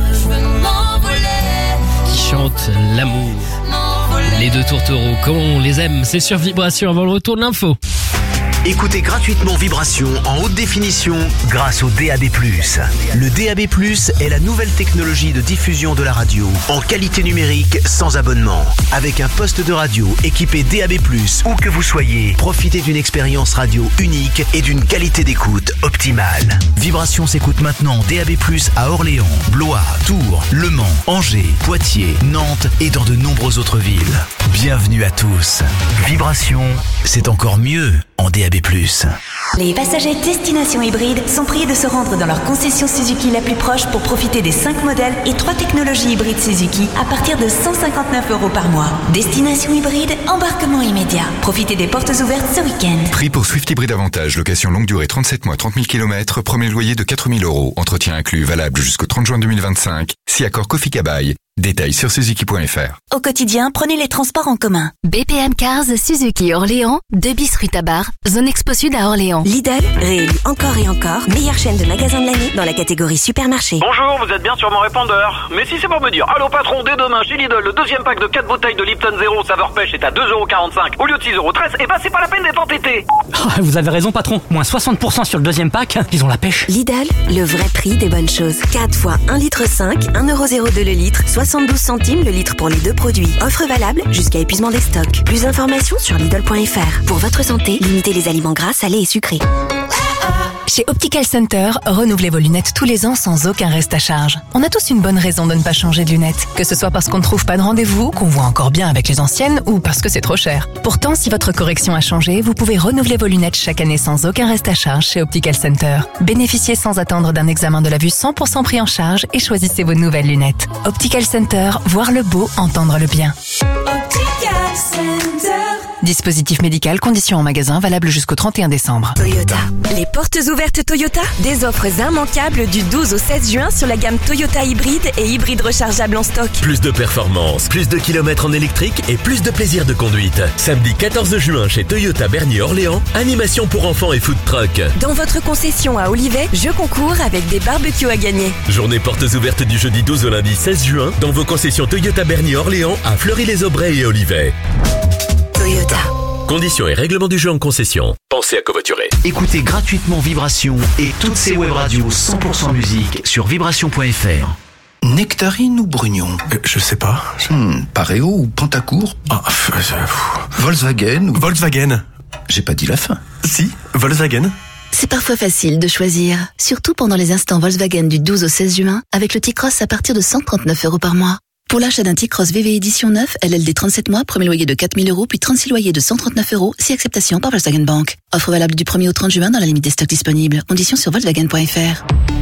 qui chantent l'amour. Les deux tourtereaux, comme on les aime, c'est sur Vibration avant le retour de l'info. Écoutez gratuitement Vibration en haute définition grâce au DAB+. Le DAB+, est la nouvelle technologie de diffusion de la radio en qualité numérique sans abonnement. Avec un poste de radio équipé DAB+, où que vous soyez, profitez d'une expérience radio unique et d'une qualité d'écoute optimale. Vibration s'écoute maintenant en DAB+, à Orléans, Blois, Tours, Le Mans, Angers, Poitiers, Nantes et dans de nombreuses autres villes. Bienvenue à tous. Vibration, c'est encore mieux en DAB+. Les passagers destination hybride sont priés de se rendre dans leur concession Suzuki la plus proche pour profiter des 5 modèles et 3 technologies hybrides Suzuki à partir de 159 € par mois. Destination hybride, embarquement immédiat. Profitez des portes ouvertes ce week-end. Prix pour Swift Hybride Avantage, location longue durée 37 mois, 30 000 km, premier loyer de 4 000 €, entretien inclus, valable jusqu'au 30 juin 2025, si accord Kofi Kabaï. Détails sur Suzuki.fr. Au quotidien, prenez les transports en commun. BPM Cars Suzuki Orléans, 2 bis rue Tabar, zone Expo Sud à Orléans. Lidl, réélu encore et encore, meilleure chaîne de magasins de l'année dans la catégorie supermarché. Bonjour, vous êtes bien sur mon répondeur. Mais si c'est pour me dire, allô patron, dès demain chez Lidl, le deuxième pack de 4 bouteilles de Lipton Zero saveur pêche est à 2,45 € au lieu de 6,13 €, et bah c'est pas la peine d'être entêté. Oh, vous avez raison patron, moins 60% sur le deuxième pack, ils ont la pêche. Lidl, le vrai prix des bonnes choses. 4 fois 1,5 litre, 1,02 € le litre, 72 centimes le litre pour les deux produits. Offre valable jusqu'à épuisement des stocks. Plus d'informations sur Lidl.fr. Pour votre santé, limitez les aliments gras, salés et sucrés. Chez Optical Center, renouvelez vos lunettes tous les ans sans aucun reste à charge. On a tous une bonne raison de ne pas changer de lunettes. Que ce soit parce qu'on ne trouve pas de rendez-vous, qu'on voit encore bien avec les anciennes ou parce que c'est trop cher. Pourtant, si votre correction a changé, vous pouvez renouveler vos lunettes chaque année sans aucun reste à charge chez Optical Center. Bénéficiez sans attendre d'un examen de la vue 100% pris en charge et choisissez vos nouvelles lunettes. Optical Center, voir le beau, entendre le bien. Optical Center. Dispositif médical, conditions en magasin, valable jusqu'au 31 décembre. Toyota. Les portes ouvertes Toyota, des offres immanquables du 12 au 16 juin sur la gamme Toyota hybride et hybride rechargeable en stock. Plus de performance, plus de kilomètres en électrique et plus de plaisir de conduite. Samedi 14 juin chez Toyota Bernier-Orléans, animation pour enfants et food truck. Dans votre concession à Olivet, jeux concours avec des barbecues à gagner. Journée portes ouvertes du jeudi 12 au lundi 16 juin dans vos concessions Toyota Bernier-Orléans à Fleury-les-Aubrais et Olivet. Toyota. Conditions et règlements du jeu en concession. Pensez à covoiturer. Écoutez gratuitement Vibration et toutes ses web radios 100% musique sur vibration.fr. Nectarine ou Brugnon Je sais pas. Pareo ou Pantacourt Volkswagen ou... Volkswagen. J'ai pas dit la fin. Si, Volkswagen. C'est parfois facile de choisir, surtout pendant les instants Volkswagen du 12 au 16 juin, avec le T-Cross à partir de 139 € par mois. Pour l'achat d'un T-Cross VV édition 9, LLD 37 mois, premier loyer de 4 000 €, puis 36 loyers de 139 €, si acceptation par Volkswagen Bank. Offre valable du 1er au 30 juin dans la limite des stocks disponibles. Conditions sur volkswagen.fr.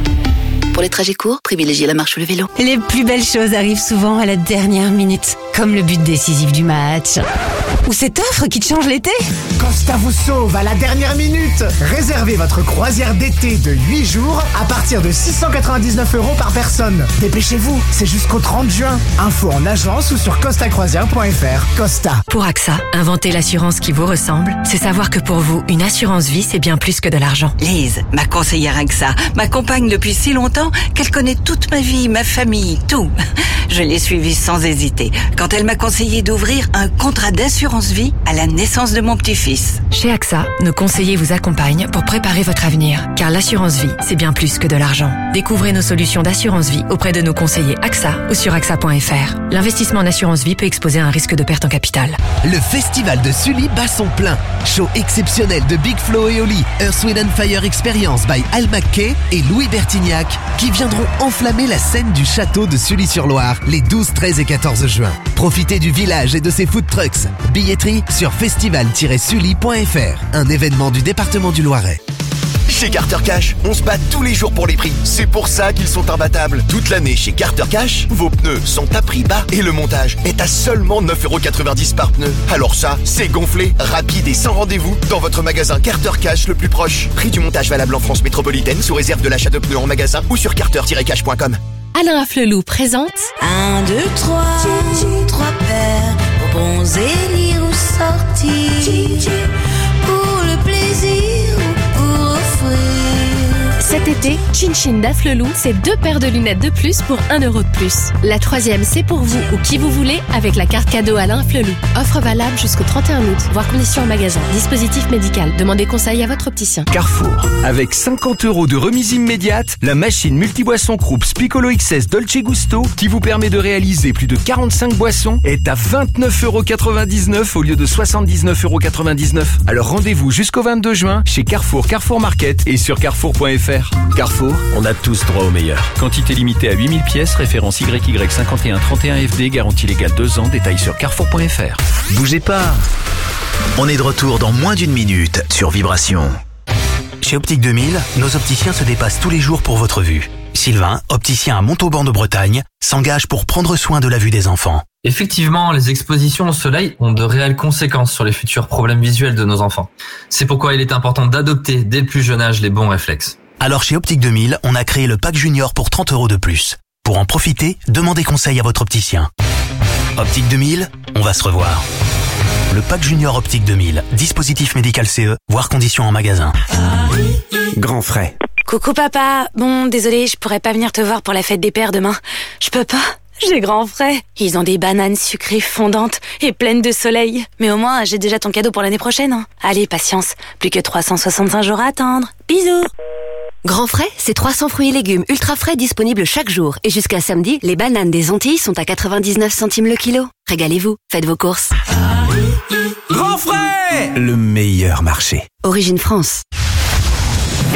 Pour les trajets courts, privilégiez la marche ou le vélo. Les plus belles choses arrivent souvent à la dernière minute, comme le but décisif du match. Ou cette offre qui te change l'été. Costa vous sauve à la dernière minute. Réservez votre croisière d'été de 8 jours à partir de 699 € par personne. Dépêchez-vous, c'est jusqu'au 30 juin. Info en agence ou sur costacroisière.fr. Costa. Pour AXA, inventer l'assurance qui vous ressemble, c'est savoir que pour vous, une assurance vie, c'est bien plus que de l'argent. Lise, ma conseillère AXA, m'accompagne depuis si longtemps qu'elle connaît toute ma vie, ma famille, tout. Je l'ai suivie sans hésiter quand elle m'a conseillé d'ouvrir un contrat d'assurance vie à la naissance de mon petit-fils. Chez AXA, nos conseillers vous accompagnent pour préparer votre avenir. Car l'assurance vie, c'est bien plus que de l'argent. Découvrez nos solutions d'assurance vie auprès de nos conseillers AXA ou sur AXA.fr. L'investissement en assurance vie peut exposer à un risque de perte en capital. Le festival de Sully bat son plein. Show exceptionnel de Big Flo et Oli, Earth, Wind & Fire Experience by Al McKay et Louis Bertignac qui viendront enflammer la scène du château de Sully-sur-Loire les 12, 13 et 14 juin. Profitez du village et de ses food trucks. Billetterie sur festival-sully.fr, un événement du département du Loiret. Chez Carter Cash, on se bat tous les jours pour les prix. C'est pour ça qu'ils sont imbattables. Toute l'année chez Carter Cash, vos pneus sont à prix bas et le montage est à seulement 9,90 € par pneu. Alors ça, c'est gonflé, rapide et sans rendez-vous dans votre magasin Carter Cash le plus proche. Prix du montage valable en France métropolitaine sous réserve de l'achat de pneus en magasin ou sur carter-cash.com. Alain Afflelou présente 1, 2, 3, 3 paires pour bronzer, lire ou sortir, pour le plaisir ou pour offrir. Cet été, Chin Chin d'Afflelou, c'est 2 paires de lunettes de plus pour 1 € de plus. La troisième, c'est pour vous ou qui vous voulez avec la carte cadeau Alain Afflelou. Offre valable jusqu'au 31 août. Voir conditions en magasin. Dispositif médical. Demandez conseil à votre opticien. Carrefour. Avec 50 € de remise immédiate, la machine multiboisson Krups Piccolo XS Dolce Gusto, qui vous permet de réaliser plus de 45 boissons, est à 29,99 € au lieu de 79,99 €. Alors rendez-vous jusqu'au 22 juin chez Carrefour, Carrefour Market et sur carrefour.fr. Carrefour, on a tous droit au meilleur. Quantité limitée à 8000 pièces, référence YY5131FD, garantie légale 2 ans, détail sur carrefour.fr. Bougez pas. On est de retour dans moins d'une minute sur Vibration. Chez Optique 2000, nos opticiens se dépassent tous les jours pour votre vue. Sylvain, opticien à Montauban de Bretagne, s'engage pour prendre soin de la vue des enfants. Effectivement, les expositions au soleil ont de réelles conséquences sur les futurs problèmes visuels de nos enfants. C'est pourquoi il est important d'adopter dès le plus jeune âge les bons réflexes. Alors chez Optique 2000, on a créé le pack junior pour 30 € de plus. Pour en profiter, demandez conseil à votre opticien. Optique 2000, on va se revoir. Le pack junior Optique 2000, dispositif médical CE, voire conditions en magasin. Grand frais. Coucou papa, bon désolé, je pourrais pas venir te voir pour la fête des pères demain. Je peux pas, j'ai grand frais. Ils ont des bananes sucrées fondantes et pleines de soleil. Mais au moins, j'ai déjà ton cadeau pour l'année prochaine. Hein. Allez, patience, plus que 365 jours à attendre. Bisous. Grand frais, c'est 300 fruits et légumes ultra frais disponibles chaque jour. Et jusqu'à samedi, les bananes des Antilles sont à 99 centimes le kilo. Régalez-vous, faites vos courses. Grand frais, le meilleur marché. Origine France.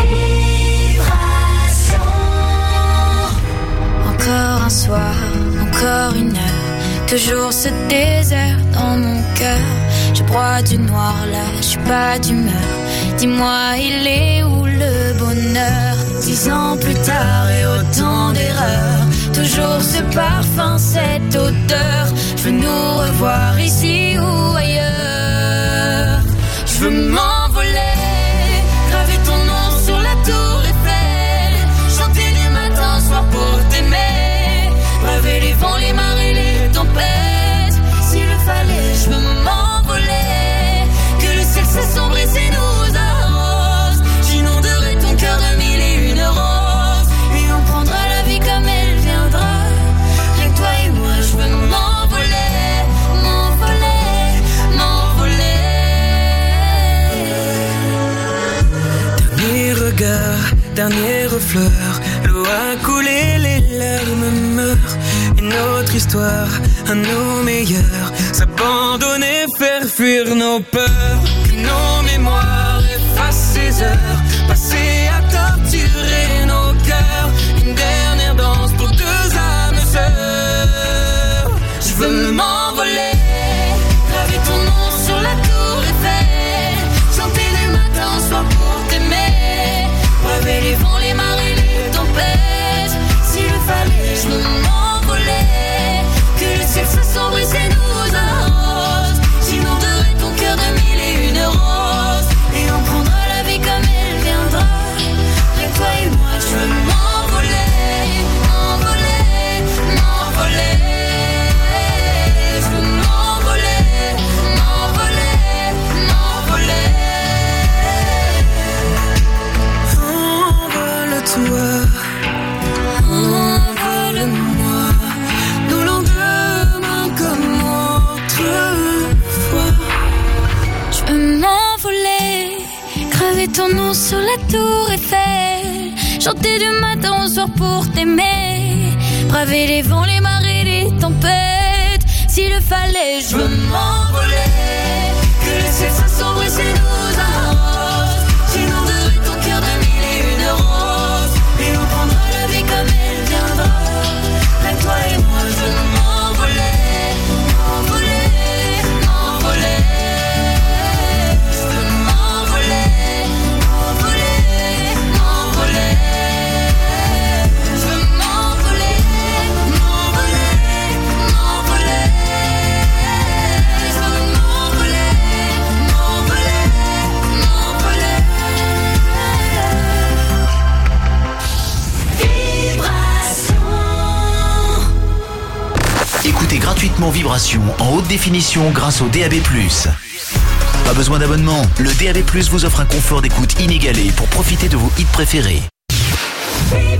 toujours ce désert dans mon cœur. Je broie du noir là, je suis pas d'humeur. Dis-moi, il est où le bonheur? 10 ans plus tard et autant d'erreurs. Toujours ce parfum, cette odeur. Je veux nous revoir ici ou ailleurs. Je veux m'envoler, graver ton nom sur la tour Eiffel. Chanter du matin au soir pour t'aimer. Braver les vents, les marées, les tempêtes. S'il le fallait, je veux m'envoler. Que le ciel s'assombrisse et nous arrose. J'inonderai ton cœur de 1001 roses. Et on prendra la vie comme elle viendra. Rien que toi et moi, je veux m'envoler, m'envoler, m'envoler. Dernier regard, dernière fleur. L'eau a coulé, les larmes meurent. Une autre histoire, un de nos meilleurs. S'abandonner, faire fuir nos peurs. Que nos mémoires effacent ces heures passées à torturer nos cœurs. Une dernière danse pour deux âmes sœurs. Je veux m'envoler, graver ton nom sur la tour Eiffel. Chanter du matin au soir pour t'aimer. Braver les vents, les marées, les tempêtes. S'il le fallait, je veux m'envoler. Que le ciel s'assombrisse et nous arrose. J'inonderai ton cœur de 1001 roses. Et on prendra la vie comme elle viendra. Rien que toi et moi, je veux m'envoler, m'envoler, m'envoler. Je veux m'envoler, m'envoler, m'envoler. Envole-toi, envole-moi. Nos lendemains comme autrefois. Je veux m'envoler, graver ton nom sur la tour Eiffel. Chanter du matin au soir pour t'aimer. Braver les vents, les marées, les tempêtes. S'il le fallait, je veux m'envoler. Que le ciel s'assombrisse et nous arrose. J'inonderai ton cœur de 1001 roses. Et on prendra la vie comme elle viendra. Rien que toi et moi, je veux m'envoler, m'envoler, m'envoler. Je veux m'envoler, m'envoler, m'envoler. Je veux m'envoler, m'envoler, m'envoler. Je veux m'envoler, m'envoler, m'envoler. Vibration. Écoutez gratuitement Vibration en haute définition grâce au DAB+. Pas besoin d'abonnement, le DAB+ vous offre un confort d'écoute inégalé pour profiter de vos hits préférés.